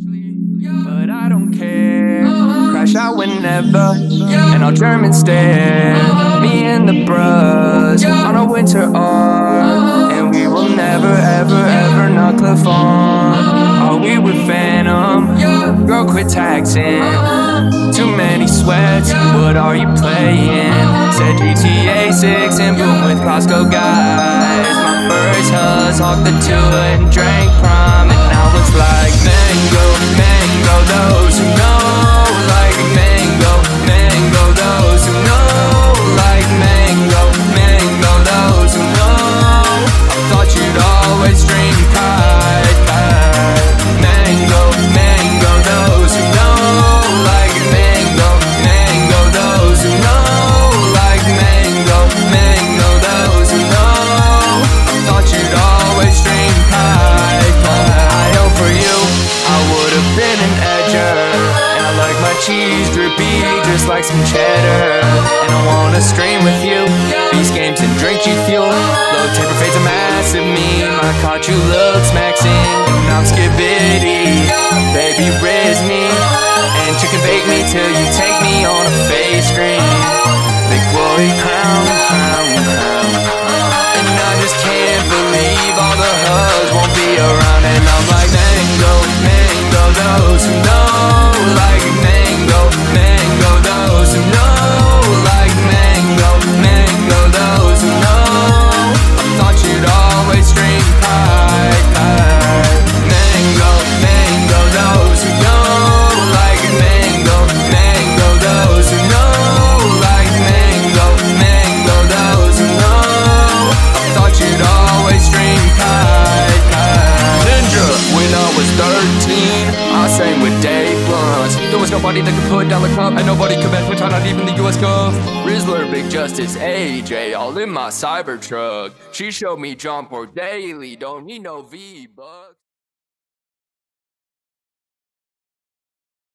But I don't care. Crash out whenever, and I'll German stare. Me and the bros on a winter arm, and we will never, ever, ever knock Cliff on. Are we with Phantom? Girl, quit taxing. Too many sweats, what are you playing? Said GTA 6 and boom with Costco guys. My first huzz, hogged the tour and drank prom, and now it's like mango, mango. Those who know like mango, mango. Those who know like mango, mango. Those who know. I thought you'd always dream kite, kite. Mango, mango. Those who know like mango, mango. Those who know like mango, mango. Those who know. I thought you'd always dream kite, kite. I hope for you I would've been an edger, and I like my cheese drippy just like some cheddar. And I wanna stream with you, these games and drink G Fuel. Low temper fades a massive meme. I caught you looks maxing, and I'm skibidi. Baby riz me, and chicken bake me till you take me on a face screen. Big glory crown, crown, crown. And I just can't believe all the hugs won't be around. And I'm like mango, mango. Those who know like mango, mango. Those who know like mango, mango. Those who know. I thought you'd always dream kite, kite. Mango, mango. Those who know like mango, mango. Those who know like mango, mango. Those who know. I thought you'd always dream kite, kite. Ninja, when I was 13, I sang with Dave Blunt. There was nobody that could put down the cup, and nobody could match with not even the US Gov. Rizzler, Big Justice, AJ, all in my Cybertruck. She showed me John Port daily, don't need no V-Bucks.